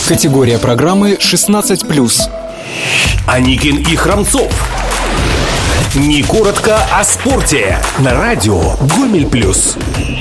Категория программы 16+. Аникин и Храмцов. Не коротко о спорте. На радио Гомель Плюс.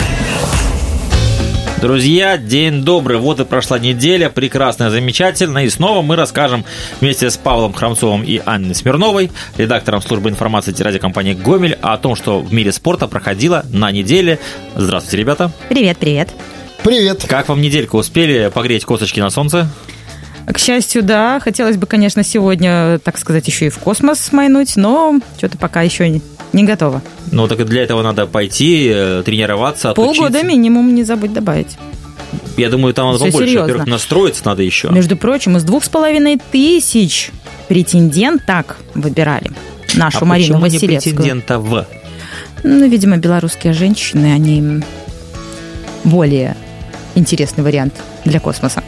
Друзья, день добрый. Вот и прошла неделя, прекрасная, замечательная. И снова мы расскажем вместе с Павлом Храмцовым и Анной Смирновой, редактором службы информации телерадиокомпании «Гомель», о том, что в мире спорта проходило на неделе. Здравствуйте, ребята. Привет, привет. Привет. Как вам неделька? Успели погреть косточки на солнце? К счастью, да. Хотелось бы, конечно, сегодня, так сказать, еще и в космос смайнуть, но что-то пока еще не готово. Ну, так для этого надо пойти, тренироваться, отучиться. Полгода минимум, не забудь добавить. Я думаю, там надо побольше. Серьезно. Во-первых, настроиться надо еще. Между прочим, из 2500 претенденток выбирали нашу Марину Василевскую. А почему не претендентов? Ну, видимо, белорусские женщины, они более интересный вариант для космоса.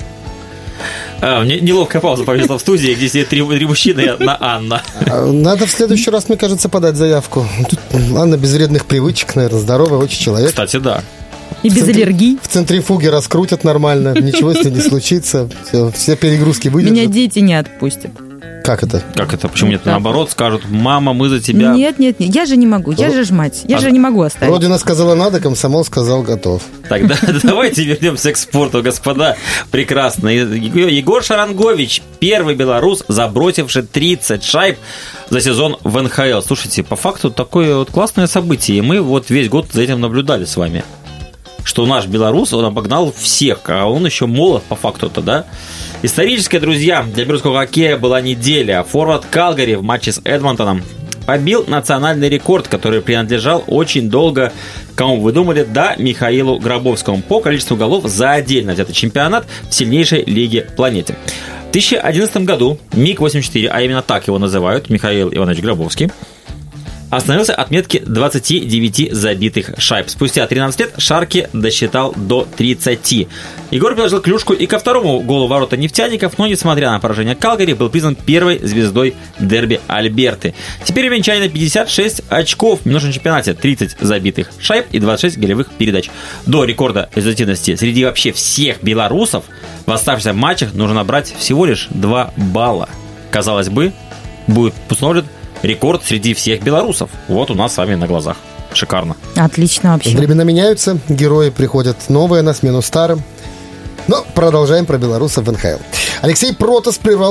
Мне неловкая пауза повисла в студии, где сидят три мужчины и одна Анна. Надо в следующий раз, мне кажется, подать заявку. Тут Анна без вредных привычек, наверное, здоровый очень человек. Кстати, да. И без аллергий. В центрифуге раскрутят нормально, ничего с ней не случится. Все перегрузки выдержат. Меня дети не отпустят. Как это? Как это? Почему нет? Наоборот, скажут: мама, мы за тебя. Нет, я же не могу, я же ж мать, я же не могу оставить. Родина сказала надо, комсомол сказал готов. Тогда давайте вернемся к спорту, господа. Прекрасно. Егор Шарангович, первый белорус, забросивший 30 шайб за сезон в НХЛ. Слушайте, по факту такое вот классное событие. И мы вот весь год за этим наблюдали с вами. Что наш белорус, он обогнал всех, а он еще молод по факту-то, да? Историческая, друзья, для белорусского хоккея была неделя. Форвард Калгари в матче с Эдмонтоном побил национальный рекорд, который принадлежал очень долго, кому вы думали, да, Михаилу Гробовскому, по количеству голов за отдельно взятый чемпионат в сильнейшей лиге планете. В 2011 году МиГ-84, а именно так его называют, Михаил Иванович Гробовский, остановился от отметки 29 забитых шайб. Спустя 13 лет Шарки досчитал до 30. Егор приложил клюшку и ко второму голу ворота нефтяников, но, несмотря на поражение Калгари, был признан первой звездой дерби Альберты. Теперь у минчанина 56 очков в минувшем чемпионате, 30 забитых шайб и 26 голевых передач. До рекорда результативности среди вообще всех белорусов в оставшихся матчах нужно набрать всего лишь 2 балла. Казалось бы, будет установлен рекорд среди всех белорусов. Вот у нас с вами на глазах. Шикарно. Отлично вообще. Времена меняются, герои приходят новые на смену старым. Но продолжаем про белорусов в НХЛ. Алексей Протас прервал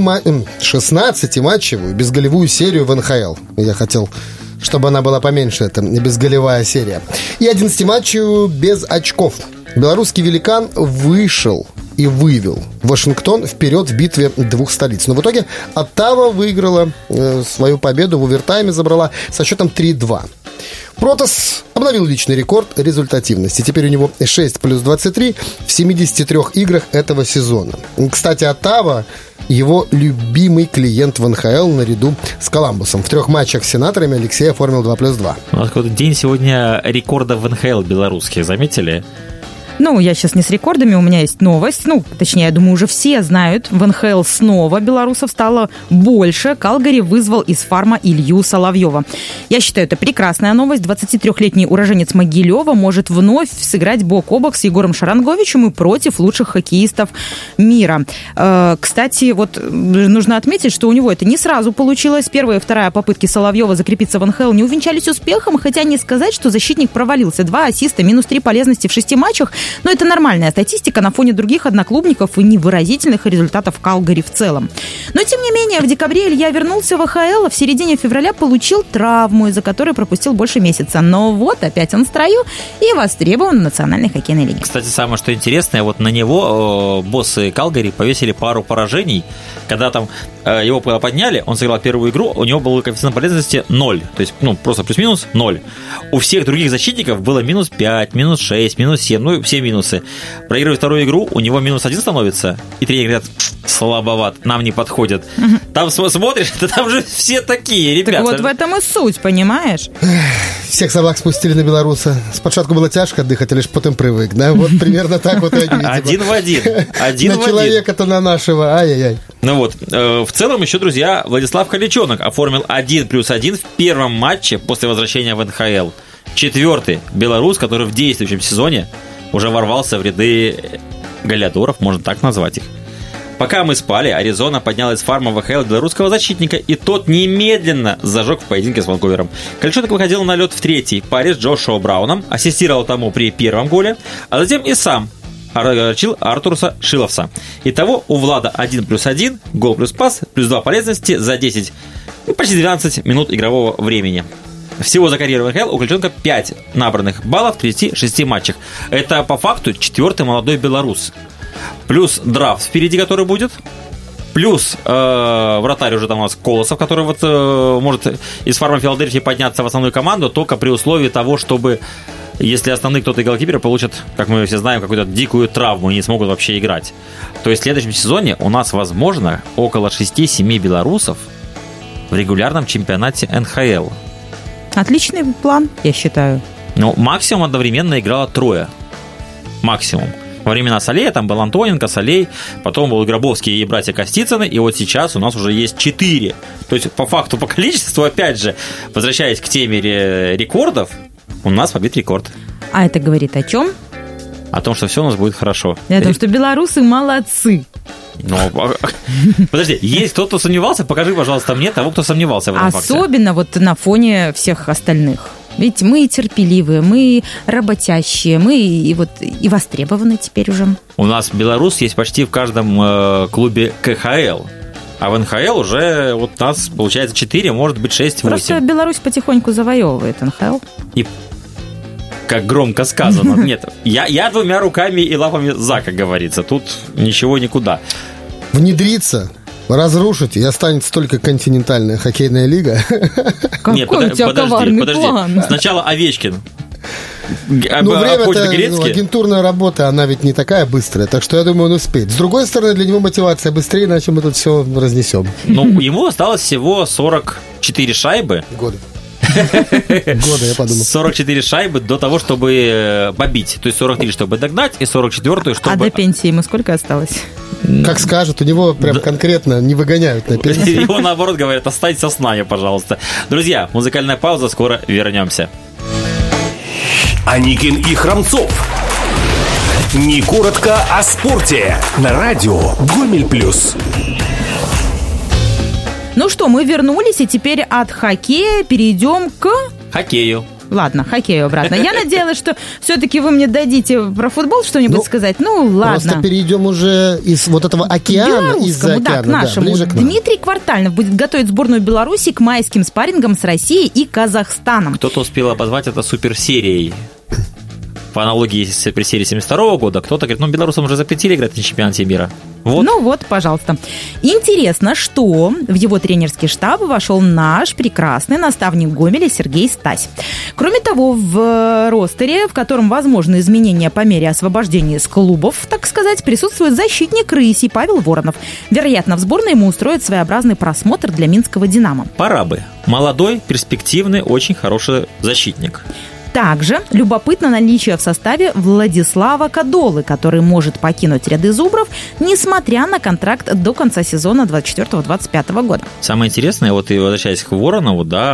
16-матчевую безголевую серию в НХЛ. Я хотел, чтобы она была поменьше, это безголевая серия. И 11-матчевую без очков. Белорусский великан вышел и вывел Вашингтон вперед в битве двух столиц. Но в итоге Оттава выиграла свою победу, в овертайме забрала со счетом 3-2. Протас обновил личный рекорд результативности. Теперь у него 6 плюс 23 в 73 играх этого сезона. Кстати, Оттава — его любимый клиент в НХЛ наряду с Коламбусом. В 3 матчах с Сенаторами Алексей оформил 2 плюс 2. У нас какой-то день сегодня рекордов в НХЛ белорусских, заметили? Ну, я сейчас не с рекордами, у меня есть новость. Ну, точнее, я думаю, уже все знают. В НХЛ снова белорусов стало больше. Калгари вызвал из фарма Илью Соловьева. Я считаю, это прекрасная новость. 23-летний уроженец Могилева может вновь сыграть бок о бок с Егором Шаранговичем и против лучших хоккеистов мира. Кстати, вот нужно отметить, что у него это не сразу получилось. Первая и вторая попытки Соловьева закрепиться в НХЛ не увенчались успехом, хотя не сказать, что защитник провалился. 2 ассиста, минус 3 полезности в 6 матчах. Но это нормальная статистика на фоне других одноклубников и невыразительных результатов Калгари в целом. Но, тем не менее, в декабре Илья вернулся в АХЛ, а в середине февраля получил травму, из-за которой пропустил больше месяца. Но вот опять он в строю и востребован в Национальной хоккейной лиге. Кстати, самое что интересное, вот на него боссы Калгари повесили пару поражений. Когда там его подняли, он сыграл первую игру, у него был коэффициент полезности 0. То есть, просто плюс-минус 0. У всех других защитников было минус 5, минус 6, минус 7, все минусы. Проигрывая вторую игру, у него минус 1 становится, и тренеры говорят: слабоват, нам не подходит. Там смотришь, там же все такие, ребята. Так вот в этом и суть, понимаешь? Всех собак спустили на белоруса. Спочатку было тяжко дыхать, а лишь потом привык. Да, вот примерно так вот и они. Один в один. На человека-то на нашего, ай-яй-яй. Ну вот, в целом еще, друзья, Владислав Халичонок оформил 1 плюс 1 в первом матче после возвращения в НХЛ. 4-й белорус, который в действующем сезоне уже ворвался в ряды Галиадоров, можно так назвать их. Пока мы спали, Аризона подняла из фарма ВХЛ белорусского защитника, и тот немедленно зажег в поединке с Ванкувером. Кольчонок выходил на лед в третьей паре с Джошуа Брауном, ассистировал тому при первом голе, а затем и сам огорчил Артуруса Шиловса. Итого у Влада 1+1, гол плюс пас, плюс 2 полезности за 10, почти 12 минут игрового времени. Всего за карьеру ВХЛ у Кольчонка 5 набранных баллов в 36 матчах. Это по факту 4-й молодой белорус. Плюс драфт впереди, который будет. Плюс вратарь уже там у нас Колосов, который вот может из фарма Филадельфии подняться в основную команду, только при условии того, чтобы, если основные кто-то и голкиперы получат, как мы все знаем, какую-то дикую травму и не смогут вообще играть. То есть в следующем сезоне у нас, возможно, около 6-7 белорусов в регулярном чемпионате НХЛ. Отличный план, я считаю. Ну, максимум одновременно играло 3. Максимум. Во времена Солея там был Антоненко, Солей, потом был Гробовский и братья Костицыны, и вот сейчас у нас уже есть 4. То есть, по факту, по количеству, опять же, возвращаясь к теме рекордов, у нас побит рекорд. А это говорит о чем? О том, что все у нас будет хорошо. И о том, что белорусы молодцы. Ну, подожди, есть кто-то сомневался? Покажи, пожалуйста, мне того, кто сомневался в этом факте. Особенно вот на фоне всех остальных. Ведь мы терпеливые, мы работящие, мы и востребованы теперь уже. У нас белорус есть почти в каждом клубе КХЛ. А в НХЛ уже вот нас, получается, 4, может быть, 6-8. Просто Беларусь потихоньку завоевывает НХЛ. И как громко сказано. Нет, я 2 руками и лапами за, как говорится. Тут ничего никуда. Внедриться, разрушить, и останется только континентальная хоккейная лига. Какой у тебя коварный план? Сначала Овечкин. Ну, время-то, агентурная работа, она ведь не такая быстрая, так что я думаю, он успеет. С другой стороны, для него мотивация быстрее, иначе мы тут все разнесем. Ну, ему осталось всего 44 шайбы. Года, я подумал. 44 шайбы до того, чтобы побить. То есть 43, чтобы догнать, и 44, чтобы... А до пенсии ему сколько осталось? Как скажут, у него прям конкретно не выгоняют на пенсию. Его наоборот говорят, останься с нами, пожалуйста. Друзья, музыкальная пауза, скоро вернемся. Аникин и Храмцов. Не коротко о спорте. На радио Гомель Плюс. Ну что, мы вернулись, и теперь от хоккея перейдем к... Хоккею. Ладно, хоккею обратно. Я надеялась, что все-таки вы мне дадите про футбол что-нибудь сказать. Ну, ладно. Просто перейдем уже из вот этого океана, из-за океана, к нашему. Да, Дмитрий Квартальнов будет готовить сборную Беларуси к майским спаррингам с Россией и Казахстаном. Кто-то успел обозвать это суперсерией. По аналогии при серии 72 года, кто-то говорит, белорусам уже запретили играть на чемпионате мира. Вот. Ну вот, пожалуйста. Интересно, что в его тренерский штаб вошел наш прекрасный наставник Гомеля Сергей Стась. Кроме того, в ростере, в котором возможны изменения по мере освобождения из клубов, так сказать, присутствует защитник Рыси Павел Воронов. Вероятно, в сборной ему устроят своеобразный просмотр для минского «Динамо». Пора бы. Молодой, перспективный, очень хороший защитник. Также любопытно наличие в составе Владислава Кадолы, который может покинуть ряды зубров, несмотря на контракт до конца сезона 24-25 года. Самое интересное, вот и возвращаясь к Воронову, да,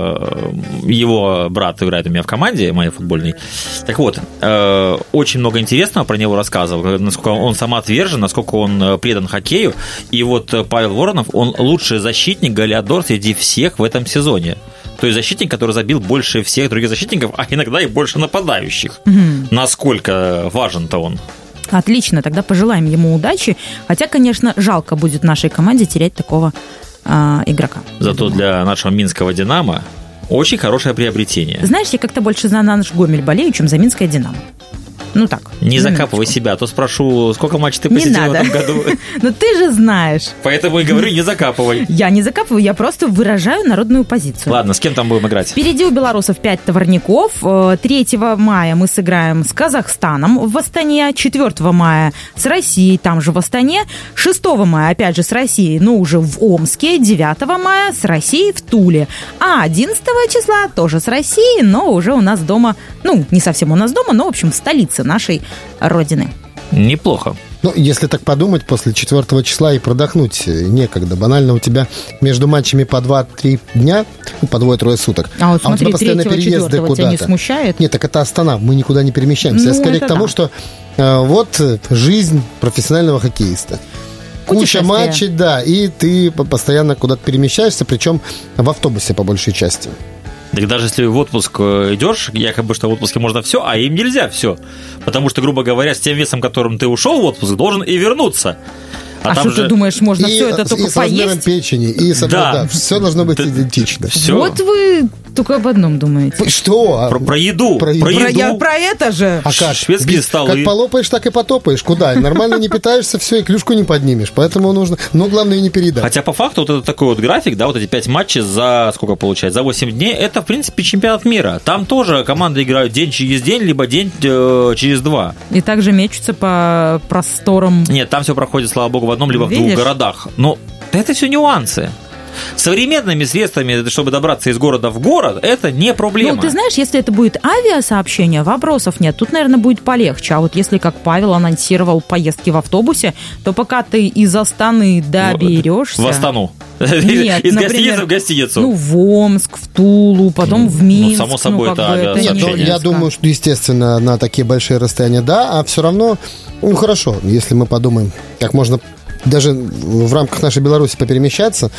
его брат играет у меня в команде моей футбольной. Так вот, очень много интересного про него рассказывал, насколько он самоотвержен, насколько он предан хоккею. И вот Павел Воронов, он лучший защитник, голеадор среди всех в этом сезоне. То есть защитник, который забил больше всех других защитников, а иногда и больше нападающих. Угу. Насколько важен-то он? Отлично, тогда пожелаем ему удачи. Хотя, конечно, жалко будет нашей команде терять такого игрока. Зато для нашего минского «Динамо» очень хорошее приобретение. Знаешь, я как-то больше за наш Гомель болею, чем за минское «Динамо». Ну так. Не закапывай себя, а то спрошу, сколько матчей ты посетил в этом году. Ну ты же знаешь. Поэтому и говорю, не закапывай. Я не закапываю, я просто выражаю народную позицию. Ладно, с кем там будем играть? Впереди у белорусов 5 товарников. 3 мая мы сыграем с Казахстаном в Астане. 4 мая с Россией, там же в Астане. 6 мая опять же с Россией, но уже в Омске. 9 мая с Россией в Туле. А 11 числа тоже с Россией, но уже у нас дома, ну, не совсем у нас дома, но, в общем, в столице нашей родины. Неплохо. Ну, если так подумать, после 4 числа и продохнуть некогда. Банально у тебя между матчами по 2-3 дня, по 2-3 суток. А вот смотри, у тебя постоянно 3-4 переезды куда-то. тебя не смущает? Нет, так это Астана, мы никуда не перемещаемся. Ну, Я скорее это к тому, да. что вот жизнь профессионального хоккеиста. Куча Путешествия. матчей, да, и ты постоянно куда-то перемещаешься, причем в автобусе по большей части. Так даже если в отпуск идешь, якобы, что в отпуске можно все, а им нельзя все. Потому что, грубо говоря, с тем весом, которым ты ушел в отпуск, должен и вернуться. А там что ты думаешь, можно И все это только с размером поесть? печени, и Да. все должно быть идентично. Все. Вот вы только об одном думаете. Что? Про еду. Про еду. Про это же. А как? Шведские столы. Как полопаешь, так и потопаешь. Куда? Нормально не питаешься, все, и клюшку не поднимешь. Поэтому нужно... Но главное, не передать. Хотя по факту вот это такой вот график, да, вот эти 5 матчей за сколько получается? За 8 дней, это, в принципе, чемпионат мира. Там тоже команды играют день через день, либо день через 2. И также мечутся по просторам. Нет, там все проходит, слава богу, в одном либо в Видишь? 2 городах. Но это все нюансы. Современными средствами, чтобы добраться из города в город, это не проблема. Ну, ты знаешь, если это будет авиасообщение, вопросов нет. Тут, наверное, будет полегче. А вот если, как Павел анонсировал поездки в автобусе, то пока ты из Астаны доберешься... В Астану. Нет, из например, гостиницы в гостиницу. Ну, в Омск, в Тулу, потом в Минск. само собой, как это бы авиасообщение. не Я близко. думаю, что, естественно, на такие большие расстояния, да, а все равно, ну, хорошо, если мы подумаем, как можно даже в рамках нашей Беларуси поперемещаться.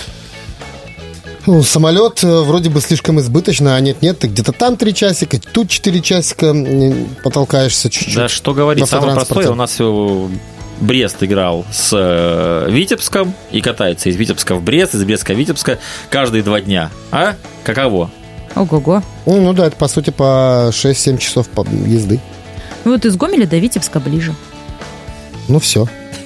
Ну, самолет вроде бы слишком избыточно, а нет, ты где-то там 3 часика, тут 4 часика потолкаешься чуть-чуть. Да что говорить, в самое автотранспорте. простое, у нас Брест играл с Витебском и катается из Витебска в Брест, из Бреста в Витебска каждые 2 дня. А? Каково? Ого-го. Ну да, это по сути по 6-7 часов езды. Ну, вот из Гомеля до Витебска ближе. Ну все.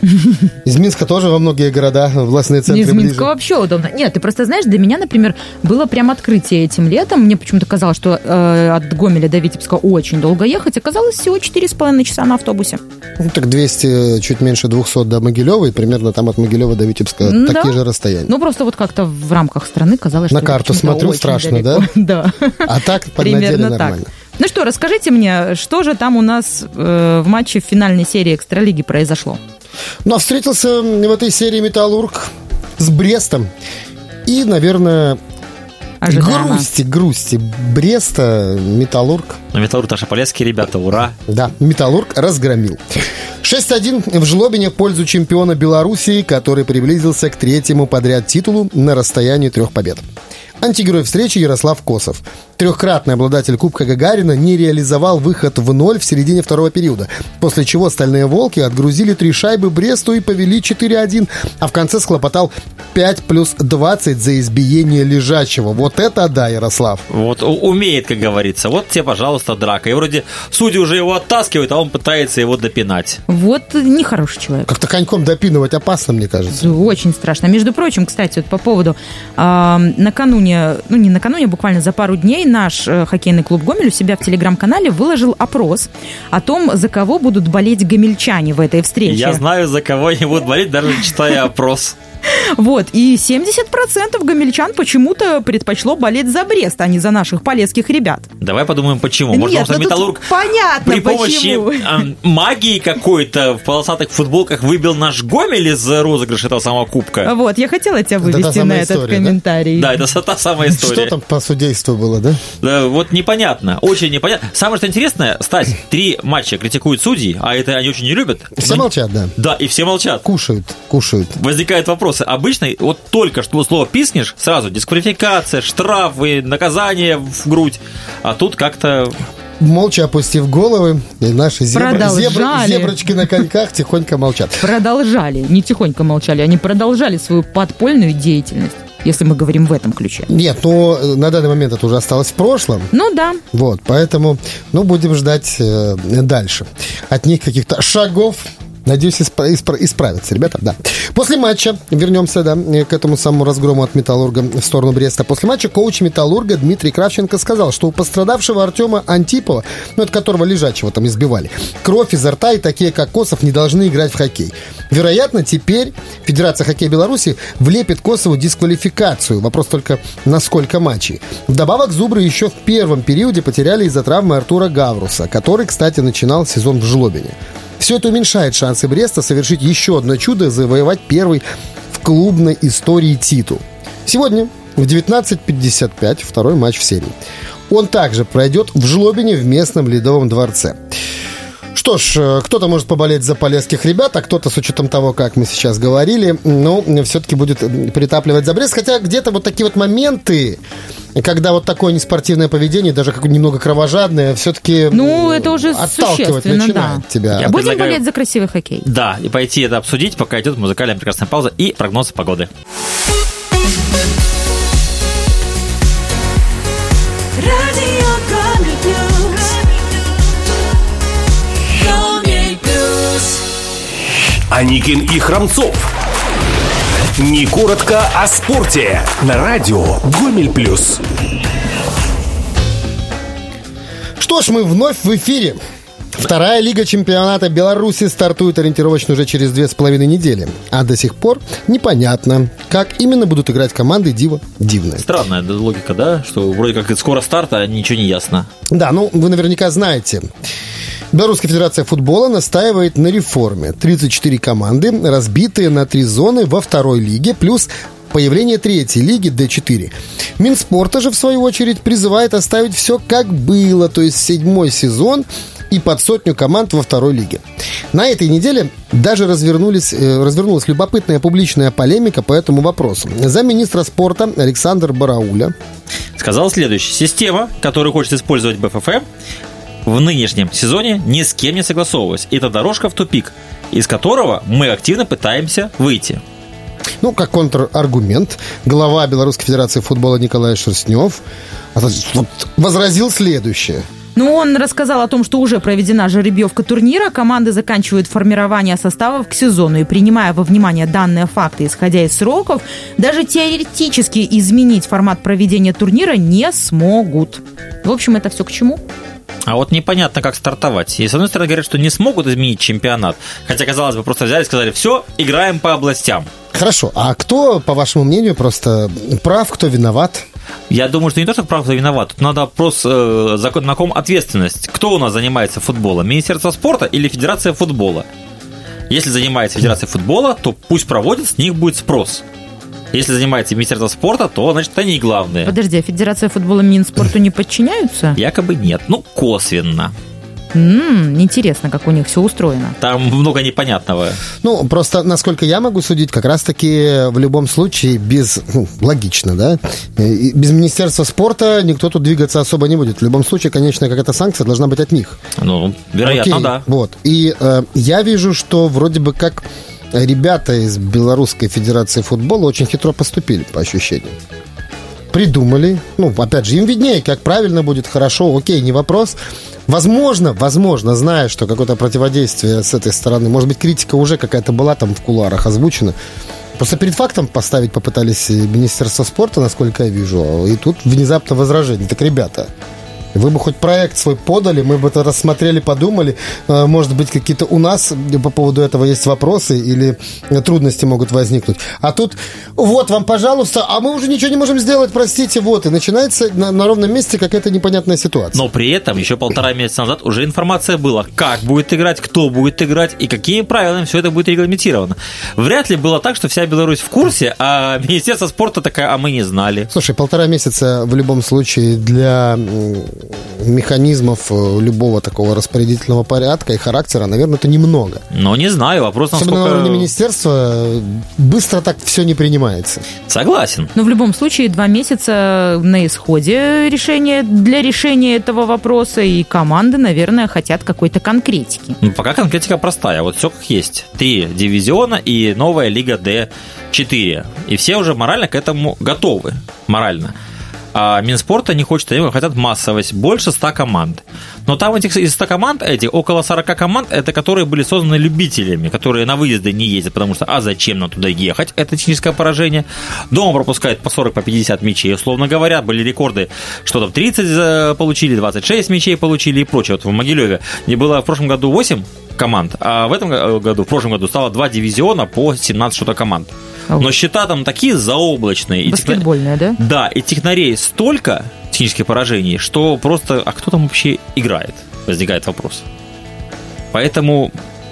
Из Минска тоже во многие города, властные центры Из ближе. Минска вообще удобно. Нет, ты просто знаешь, для меня, например, было прям открытие этим летом. Мне почему-то казалось, что от Гомеля до Витебска очень долго ехать. Оказалось, всего 4,5 часа на автобусе. Ну, так 200, чуть меньше 200 до Могилева, и примерно там от Могилева до Витебска Да. такие же расстояния. Ну, просто вот как-то в рамках страны казалось, На что карту почему-то смотрю, очень страшно, далеко. Да? А так на деле Примерно так. нормально. Ну что, расскажите мне, что же там у нас в матче в финальной серии Экстралиги произошло? Ну, а встретился в этой серии «Металлург» с Брестом. И, наверное, Ожидаемо. грусти Бреста «Металлург». Ну, Металлург наши полесские ребята, ура! Да, «Металлург» разгромил. 6-1 в жлобине в пользу чемпиона Белоруссии, который приблизился к 3-му подряд титулу на расстоянии 3 побед. Антигерой встречи Ярослав Косов. 3-кратный обладатель Кубка Гагарина не реализовал выход в 0 в середине 2-го периода, после чего стальные волки отгрузили 3 шайбы Бресту и повели 4-1, а в конце схлопотал 5+20 за избиение лежачего. Вот это да, Ярослав. Вот умеет, как говорится. Вот тебе, пожалуйста, драка. И вроде судьи уже его оттаскивают, а он пытается его допинать. Вот нехороший человек. Как-то коньком допинывать опасно, мне кажется. Очень страшно. Между прочим, кстати, вот по поводу накануне, ну не накануне, буквально за пару дней наш хоккейный клуб «Гомель» у себя в телеграм-канале выложил опрос о том, за кого будут болеть гомельчане в этой встрече. Я знаю, за кого они будут болеть, даже читая опрос. Вот, и 70% гомельчан почему-то предпочло болеть за Брест, а не за наших полесских ребят. Давай подумаем, почему. Может, Нет, потому что ну тут Металлург понятно, при почему. помощи магии какой-то в полосатых футболках выбил наш Гомель из розыгрыша этого самого кубка. Вот, я хотела тебя Это та вывести на самая этот история, да? комментарий. Да, это та самая история. Что там по судейству было, да? Да, вот непонятно, очень непонятно. Самое что интересное, Стась, 3 матча критикуют судьи, а это они очень не любят. Все молчат, да. Да, и все молчат. Кушают. Возникают вопросы. Обычно, вот только что слово писнешь, сразу дисквалификация, штрафы, наказание в грудь. А тут как-то... Молча опустив головы, и наши Продолжали. зеброчки на коньках тихонько молчат. Продолжали, не тихонько молчали, они продолжали свою подпольную деятельность, если мы говорим в этом ключе. Нет, ну, на данный момент это уже осталось в прошлом. Ну да. Вот, поэтому, ну, будем ждать дальше. От них каких-то шагов. Надеюсь, исправятся, ребята, да. После матча, вернемся, да, к этому самому разгрому от «Металлурга» в сторону Бреста. После матча коуч «Металлурга» Дмитрий Кравченко сказал, что у пострадавшего Артема Антипова, ну, от которого лежачего там избивали, кровь изо рта, и такие, как Косов, не должны играть в хоккей. Вероятно, теперь Федерация хоккея Беларуси влепит Косову дисквалификацию. Вопрос только, на сколько матчей. Вдобавок, зубры еще в первом периоде потеряли из-за травмы Артура Гавруса, который, кстати, начинал сезон в жлобине. Все это уменьшает шансы Бреста совершить еще одно чудо и завоевать первый в клубной истории титул. Сегодня в 19:55 второй матч в серии. Он также пройдет в Жлобине в местном Ледовом дворце. Что ж, кто-то может поболеть за полесских ребят, а кто-то, с учетом того, как мы сейчас говорили, все-таки будет притапливать за Брест. Хотя где-то вот такие вот моменты, когда вот такое неспортивное поведение, даже как немного кровожадное, все-таки это уже отталкивать существенно, начинает тебя. Я Будем предлагаю- болеть за красивый хоккей. Да, и пойти это обсудить, пока идет музыкальная прекрасная пауза и прогноз погоды. Радио Гомель Плюс. Гомель Плюс. Аникин и Храмцов. Не коротко о спорте. На радио Гомель Плюс. Что ж, мы вновь в эфире. Вторая лига чемпионата Беларуси стартует ориентировочно уже через 2,5 недели. А до сих пор непонятно, как именно будут играть команды Диво Дивное. Странная логика, да? Что вроде как скоро старт, а ничего не ясно. Да, вы наверняка знаете. Белорусская федерация футбола настаивает на реформе. 34 команды, разбитые на 3 зоны во второй лиге, плюс появление третьей лиги Д4. Минспорта же, в свою очередь, призывает оставить все как было, то есть 7-й сезон и под 100 команд во второй лиге. На этой неделе даже развернулась любопытная публичная полемика по этому вопросу. Замминистра спорта Александр Барауля Сказал следующее. Система, которую хочет использовать БФФ, в нынешнем сезоне ни с кем не согласовывалась. Это дорожка в тупик, из которого мы активно пытаемся выйти. как контраргумент, глава Белорусской Федерации футбола Николай Шерстнев возразил следующее. Он рассказал о том, что уже проведена жеребьевка турнира, команды заканчивают формирование составов к сезону, и принимая во внимание данные факты, исходя из сроков, даже теоретически изменить формат проведения турнира не смогут. В общем, это все к чему? А вот непонятно, как стартовать. И с одной стороны говорят, что не смогут изменить чемпионат, хотя, казалось бы, просто взяли и сказали, все, играем по областям. Хорошо, а кто, по вашему мнению, просто прав, кто виноват? Я думаю, что не то, что прав, кто виноват. Тут надо вопрос, на ком ответственность. Кто у нас занимается футболом? Министерство спорта или Федерация футбола? Если занимается Федерация футбола, то пусть проводит, с них будет спрос. Если занимается Министерство спорта, то, значит, они главные. Подожди, а Федерация футбола Минспорту не подчиняются? Якобы нет. Косвенно. Интересно, как у них все устроено. Там много непонятного. Просто, насколько я могу судить, как раз-таки в любом случае логично, да? Без Министерства спорта никто тут двигаться особо не будет. В любом случае, конечно, какая-то санкция должна быть от них. Вероятно, да. И я вижу, что вроде бы как ребята из Белорусской Федерации футбола очень хитро поступили, по ощущениям. Придумали. Опять же, им виднее, как правильно будет, хорошо, окей, не вопрос. Возможно, зная, что какое-то противодействие с этой стороны, может быть, критика уже какая-то была там в кулуарах озвучена, просто перед фактом поставить попытались Министерство спорта, насколько я вижу, и тут внезапно возражение. Так, ребята, вы бы хоть проект свой подали, мы бы это рассмотрели, подумали, может быть, какие-то у нас по поводу этого есть вопросы или трудности могут возникнуть. А тут, вам, пожалуйста, а мы уже ничего не можем сделать, простите, и начинается на ровном месте какая-то непонятная ситуация. Но при этом еще 1,5 месяца назад уже информация была, как будет играть, кто будет играть и какими правилами все это будет регламентировано. Вряд ли было так, что вся Беларусь в курсе, а Министерство спорта такая, а мы не знали. Слушай, 1,5 месяца в любом случае для механизмов любого такого распорядительного порядка и характера, наверное, это немного. Не знаю, вопрос, насколько... Особенно на уровне министерства быстро так все не принимается. Согласен. Но в любом случае 2 месяца на исходе для решения этого вопроса, и команды, наверное, хотят какой-то конкретики. Пока конкретика простая, все как есть. 3 дивизиона и новая лига Д4. И все уже морально к этому готовы. Морально. А Минспорта не хочет, они хотят массовость, больше 100 команд. Но там из 100 команд, около 40 команд, это которые были созданы любителями, которые на выезды не ездят, потому что, зачем нам туда ехать, это техническое поражение. Дома пропускают по 40, по 50 мячей, условно говоря, были рекорды, что там 30 получили, 26 мячей получили и прочее. В Могилеве не было в прошлом году 8 команд, а в прошлом году стало 2 дивизиона по 17 что-то команд. Но счета там такие заоблачные. Баскетбольные, да? Да, и технарей столько технических поражений, что просто, а кто там вообще играет? Возникает вопрос. Поэтому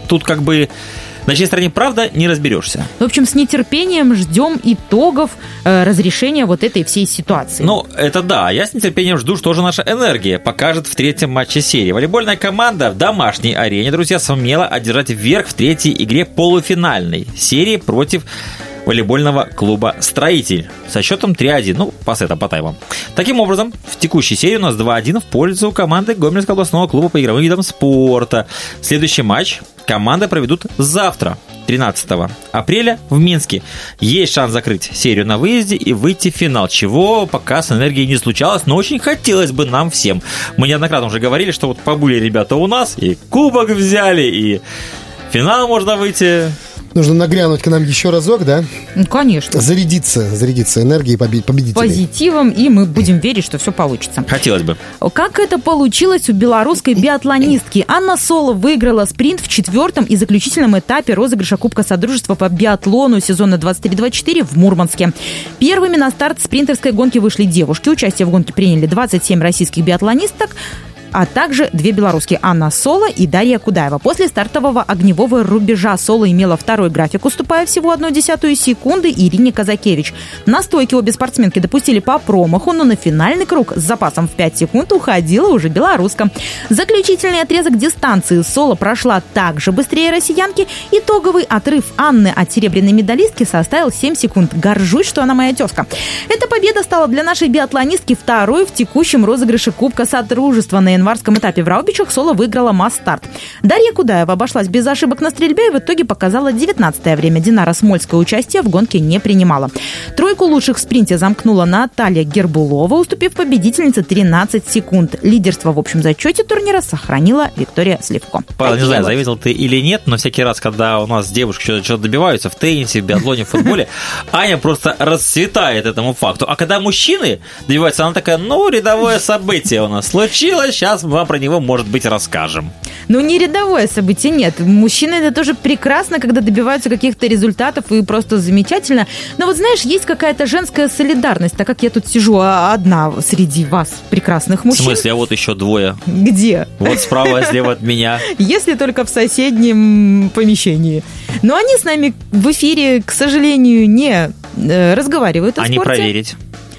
тут как бы на чьей стороне правда не разберешься. В общем, с нетерпением ждем итогов разрешения вот этой всей ситуации. Ну, это да. Я с нетерпением жду, что же наша энергия покажет в третьем матче серии. Волейбольная команда в домашней арене, друзья, сумела одержать верх в третьей игре полуфинальной серии против волейбольного клуба «Строитель» со счетом 3-1, ну, по таймам. Таким образом, в текущей серии у нас 2-1 в пользу команды Гомельского областного клуба по игровым видам спорта. Следующий матч команды проведут завтра, 13 апреля, в Минске. Есть шанс закрыть серию на выезде и выйти в финал, чего пока с энергией не случалось, но очень хотелось бы нам всем. Мы неоднократно уже говорили, что вот побыли ребята у нас, и кубок взяли, и в финал можно выйти. Нужно нагрянуть к нам еще разок, да? Ну, конечно. Зарядиться энергией победителей. Позитивом, и мы будем верить, что все получится. Хотелось бы. Как это получилось у белорусской биатлонистки? Анна Соло выиграла спринт в 4-м и заключительном этапе розыгрыша Кубка Содружества по биатлону сезона 23-24 в Мурманске. Первыми на старт спринтерской гонки вышли девушки. Участие в гонке приняли 27 российских биатлонисток, а также две белорусские – Анна Соло и Дарья Кудаева. После стартового огневого рубежа Соло имела второй график, уступая всего 0,1 секунды Ирине Казакевич. На стойке обе спортсменки допустили по промаху, но на финальный круг с запасом в 5 секунд уходила уже белоруска. Заключительный отрезок дистанции Соло прошла также быстрее россиянки. Итоговый отрыв Анны от серебряной медалистки составил 7 секунд. Горжусь, что она моя тезка. Эта победа стала для нашей биатлонистки второй в текущем розыгрыше Кубка Содружества. На январском этапе в Раубичах Соло выиграла масс-старт. Дарья Кудаева обошлась без ошибок на стрельбе и в итоге показала 19-е время. Динара Смольская участие в гонке не принимала. Тройку лучших в спринте замкнула Наталья Гербулова, уступив победительнице 13 секунд. Лидерство в общем зачете турнира сохранила Виктория Сливко. Павел, не знаю, заметил ты или нет, но всякий раз, когда у нас девушки что-то добиваются в теннисе, в биатлоне, в футболе, Аня просто расцветает этому факту. А когда мужчины добиваются, она такая, ну, рядовое событие у нас случилось, сейчас мы вам про него, может быть, расскажем. Ну, не рядовое событие, нет. Мужчины это тоже прекрасно, когда добиваются каких-то результатов, и просто замечательно. Но вот, знаешь, есть какая-то женская солидарность, так как я тут сижу одна среди вас, прекрасных мужчин. В смысле, а вот еще двое. Где? Вот справа и слева от меня. Если только в соседнем помещении. Но они с нами в эфире, к сожалению, не разговаривают о спорте. А не проверить?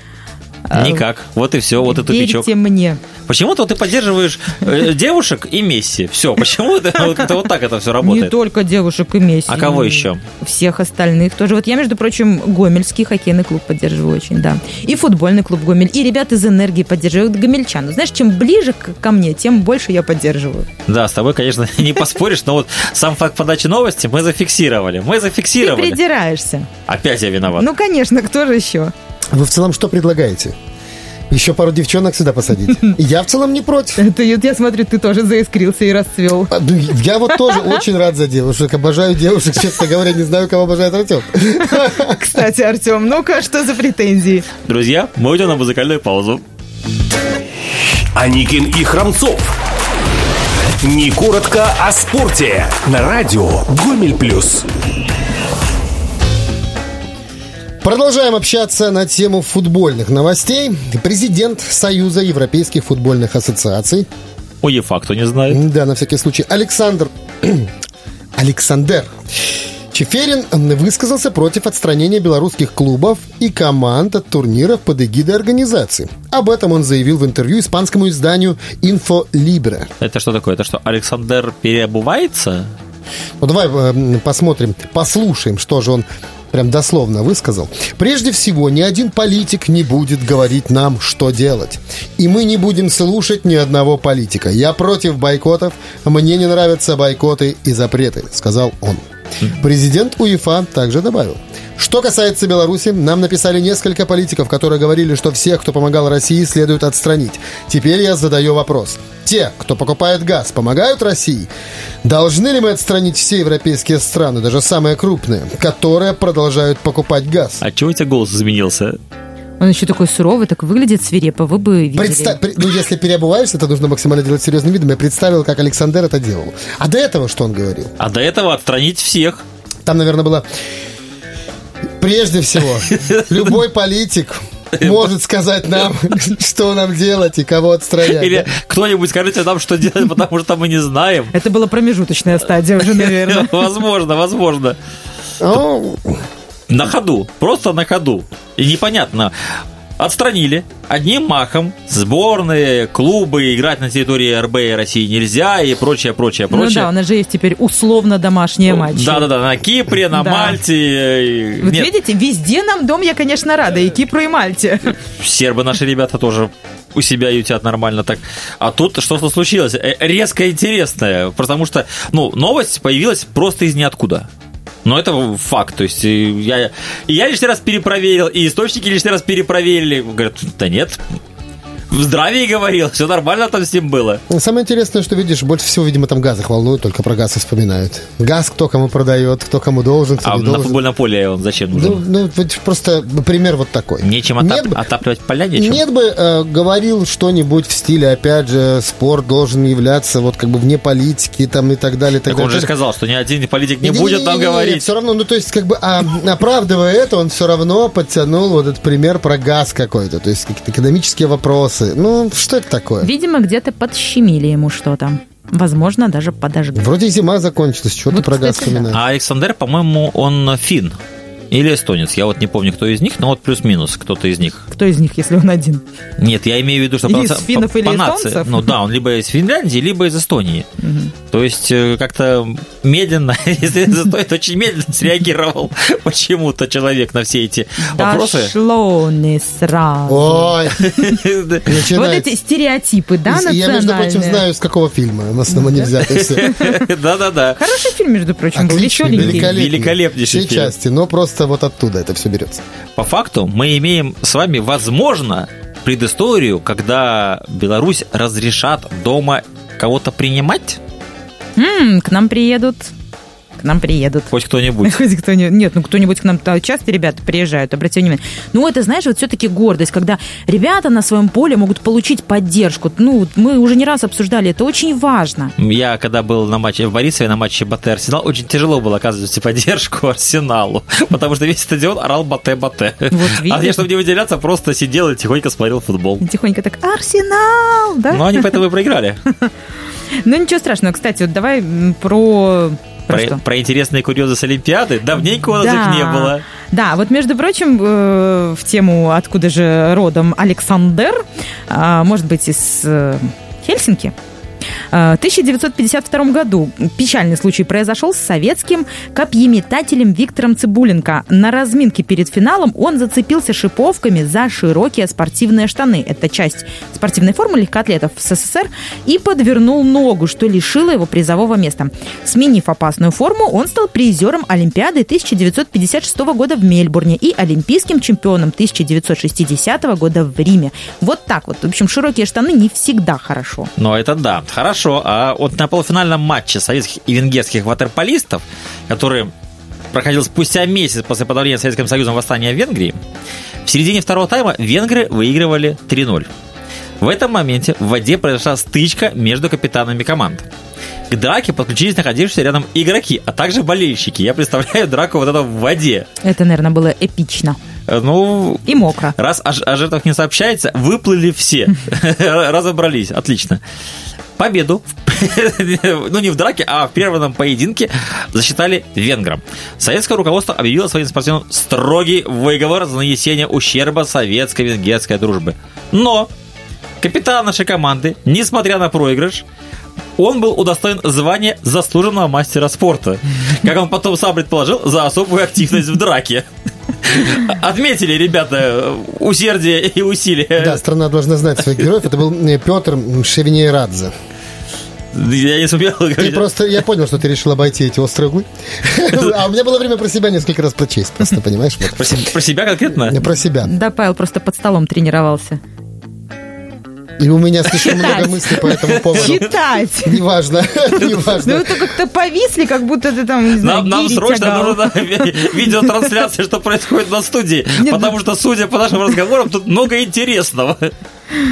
Никак. Вот и все, вот и тупичок. Верьте мне. Почему-то ты поддерживаешь девушек и Месси. Все, почему как-то вот так это все работает? Не только девушек и Месси. А кого еще? Всех остальных тоже. Вот я, между прочим, Гомельский хоккейный клуб поддерживаю очень, да. И футбольный клуб Гомель. И ребят из «Энергии» поддерживают гомельчан. Знаешь, чем ближе ко мне, тем больше я поддерживаю. Да, с тобой, конечно, не поспоришь, но вот сам факт подачи новости мы зафиксировали. Ты придираешься. Опять я виноват. Ну, конечно, кто же еще? Вы в целом что предлагаете? Еще пару девчонок сюда посадить. Я в целом не против. Я смотрю, ты тоже заискрился и расцвел. Я вот тоже очень рад за девушек. Обожаю девушек. Честно говоря, не знаю, кого обожает Артем. Кстати, Артем, ну-ка, что за претензии? Друзья, мы уйдем на музыкальную паузу. Аникин и Храмцов. Не коротко о спорте. На радио Гомель Плюс. Продолжаем общаться на тему футбольных новостей. Президент Союза Европейских футбольных ассоциаций. УЕФА, кто не знает. Да, на всякий случай. Александр Чеферин высказался против отстранения белорусских клубов и команд от турниров под эгидой организации. Об этом он заявил в интервью испанскому изданию «Инфолибре». Это что такое? Это что, Александр переобувается? Ну, давай посмотрим, послушаем, что же он прям дословно высказал. Прежде всего, ни один политик не будет говорить нам, что делать. И мы не будем слушать ни одного политика. Я против бойкотов, мне не нравятся бойкоты и запреты, сказал он. Президент УЕФА также добавил: что касается Беларуси, нам написали несколько политиков, которые говорили, что всех, кто помогал России, следует отстранить. Теперь я задаю вопрос. Те, кто покупает газ, помогают России? Должны ли мы отстранить все европейские страны, даже самые крупные, которые продолжают покупать газ? А чего у тебя голос изменился? Он еще такой суровый, так выглядит свирепо, вы бы видели. Ну, если переобуваешься, это нужно максимально делать серьезным видом. Я представил, как Александр это делал. А до этого что он говорил? А до этого отстранить всех. Там, наверное, было... Прежде всего, любой политик может сказать нам, что нам делать и кого отстранять. Или кто-нибудь скажите нам, что делать, потому что мы не знаем. Это была промежуточная стадия уже, наверное. Возможно. Ну, На ходу, просто на ходу. И непонятно. Отстранили одним махом сборные, клубы, играть на территории РБ и России нельзя и прочее. Ну да, у нас же есть теперь условно домашние матчи. Да, на Кипре, на Да. Мальте. Вот Нет, видите, везде нам дом, я, конечно, рада, и Кипру, и Мальте. сербы наши ребята тоже у себя ютят нормально так. А тут что-то случилось резко интересное, потому что, новость появилась просто из ниоткуда. Но это факт, то есть я лишний раз перепроверил, и источники лишний раз перепроверили. Говорят, да нет, в здравии говорил, все нормально там с ним было. самое интересное, что, видишь, больше всего, видимо, там газах волнует, только про газ и вспоминают. Газ кто кому продает, кто кому должен, кто А не на должен. футбольном поле он зачем нужен? Ну, вот просто пример вот такой. Нечем отапливать поля, нечем? Нет бы говорил что-нибудь в стиле, опять же, спорт должен являться вот как бы вне политики там и так далее. Так он же сказал, что ни один политик не будет там Не-не-не, говорить. все равно, то есть, как бы, оправдывая это, он все равно подтянул вот этот пример про газ какой-то, то есть, какие-то экономические вопросы. Что это такое? Видимо, где-то подщемили ему что-то. Возможно, даже подожгли. Вроде зима закончилась, что ты Вот, про газ кстати, да. вспоминаешь? А Александр, по-моему, он финн или эстонец. Я вот не помню, кто из них, но вот плюс-минус кто-то из них. Кто из них, если он один? Нет, я имею в виду, что Из финнов или нации. эстонцев? Ну да, он либо из Финляндии, либо из Эстонии. То есть как-то медленно, если из Эстонии, то очень медленно среагировал почему-то человек на все эти вопросы. Дошло не сразу. Ой, Вот начинает. эти стереотипы, да, Я, между прочим, национальные? знаю, с какого фильма. На основании взято все. Да-да-да. Хороший фильм, между прочим, был Отличный, веселенький. Великолепнейший Все фильм. части, но просто вот оттуда это все берется. По факту мы имеем с вами, возможно, предысторию, когда Беларусь разрешат дома кого-то принимать, К нам приедут. хоть кто-нибудь. Хоть кто-нибудь. Нет, кто-нибудь к нам часто ребята приезжают, обрати внимание. Это, знаешь, вот все-таки гордость, когда ребята на своем поле могут получить поддержку. Мы уже не раз обсуждали, это очень важно. Я, когда был на матче в Борисове, на матче Батэ Арсенал, очень тяжело было оказывать поддержку Арсеналу, потому что весь стадион орал Батэ. Вот А я, видишь. чтобы не выделяться, просто сидел и тихонько смотрел футбол. Тихонько так, Арсенал, да? Но они поэтому и проиграли. Ничего страшного. Кстати, вот давай про что? Про интересные курьезы с Олимпиады. Давненько у нас Да. их не было. Да, вот, между прочим, в тему «Откуда же родом Александр», может быть, из Хельсинки. В 1952 году печальный случай произошел с советским копьеметателем Виктором Цыбуленко. На разминке перед финалом он зацепился шиповками за широкие спортивные штаны. Это часть спортивной формы легкоатлетов в СССР. И подвернул ногу, что лишило его призового места. Сменив опасную форму, он стал призером Олимпиады 1956 года в Мельбурне и олимпийским чемпионом 1960 года в Риме. Вот так вот. В общем, широкие штаны не всегда хорошо. Но это да, хорошо. А вот на полуфинальном матче советских и венгерских ватерполистов, который проходил спустя месяц после подавления Советским Союзом восстания в Венгрии, в середине второго тайма венгры выигрывали 3-0. В этом моменте в воде произошла стычка между капитанами команд. К драке подключились находившиеся рядом игроки, а также болельщики. Я представляю драку вот это в воде. Это, наверное, было эпично. И мокро. Раз о жертвах не сообщается, выплыли все. Разобрались. Отлично. Победу, не в драке, а в прерванном поединке засчитали венграм. Советское руководство объявило своим спортсменам строгий выговор за нанесение ущерба советско-венгерской дружбы. Но капитан нашей команды, несмотря на проигрыш, он был удостоен звания заслуженного мастера спорта. Как он потом сам предположил, за особую активность в драке. Отметили, ребята, усердие и усилия. Да, страна должна знать своих героев. Это был Петр Шевинейрадзе. Я не сумел говорить. Я понял, что ты решил обойти эти острые углы. А у меня было время про себя несколько раз прочесть. Просто, понимаешь? Вот. Про себя конкретно? Про себя. Да, Павел просто под столом тренировался. И у меня слишком много мыслей по этому поводу. Читать! Неважно. Ну, это как-то повисли, как будто ты там, не знаю, Нам гири срочно тягал. нужна видеотрансляция, что происходит на студии. Потому что, судя по нашим разговорам, тут много интересного.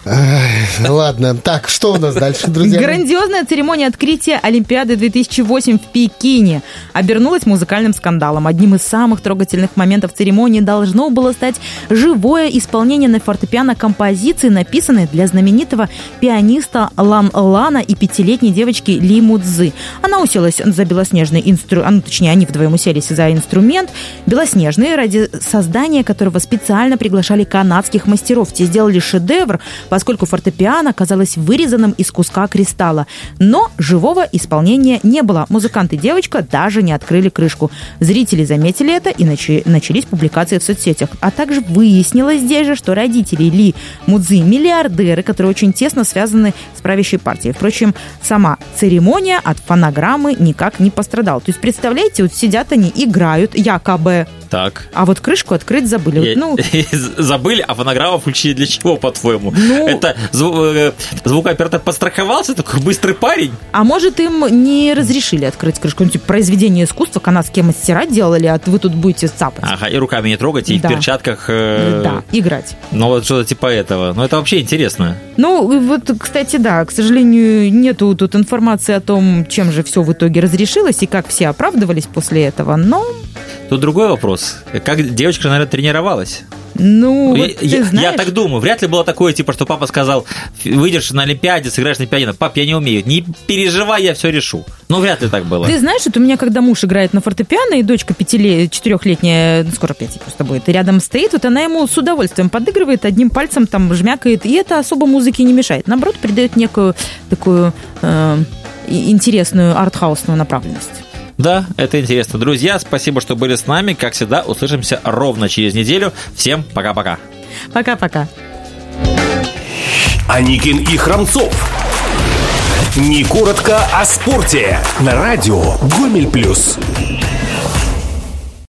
Ладно, так, что у нас дальше, друзья? Грандиозная церемония открытия Олимпиады 2008 в Пекине обернулась музыкальным скандалом. Одним из самых трогательных моментов церемонии должно было стать живое исполнение на фортепиано композиции, написанной для знаменитого пианиста Лан Лана и 5-летней девочки Ли Мудзы. Она уселась за белоснежный инструмент, точнее, они вдвоем уселись за инструмент белоснежный, ради создания которого специально приглашали канадских мастеров. Те сделали шедевр, поскольку фортепиано казалось вырезанным из куска кристалла. Но живого исполнения не было. Музыкант и девочка даже не открыли крышку. Зрители заметили это, и начались публикации в соцсетях. А также выяснилось здесь же, что родители Ли Мудзы – миллиардеры, которые очень тесно связаны с правящей партией. Впрочем, сама церемония от фонограммы никак не пострадала. То есть, представляете, вот сидят они, играют якобы, Так. а вот крышку открыть забыли. Забыли, а фонограмму включили для чего, по-твоему? Это звукооператор подстраховался, такой быстрый парень? А может, им не разрешили открыть крышку? Ну, типа, произведение искусства канадские мастера делали, а вы тут будете цапать. Ага, и руками не трогать, и Да. в перчатках... Да, играть. Ну, вот что-то типа этого. Ну, это вообще интересно. Ну, вот, кстати, да, к сожалению, нету тут информации о том, чем же все в итоге разрешилось и как все оправдывались после этого, но... Тут другой вопрос. Как девочка, наверное, тренировалась? Ну, вот ты Я знаешь... так думаю. Вряд ли было такое, типа, что папа сказал, выйдешь на Олимпиаде, сыграешь на пианино. Пап, я не умею. Не переживай, я все решу. Ну, вряд ли так было. Ты знаешь, вот у меня, когда муж играет на фортепиано, и дочка 4-летняя, ну, скоро 5 просто будет, и рядом стоит, вот она ему с удовольствием подыгрывает, одним пальцем там жмякает, и это особо музыке не мешает. Наоборот, придает некую такую интересную артхаусную направленность. Да, это интересно. Друзья, спасибо, что были с нами. Как всегда, услышимся ровно через неделю. Всем пока-пока. Пока-пока. Аникин и Храмцов. Не коротко о спорте. На радио Гомель+.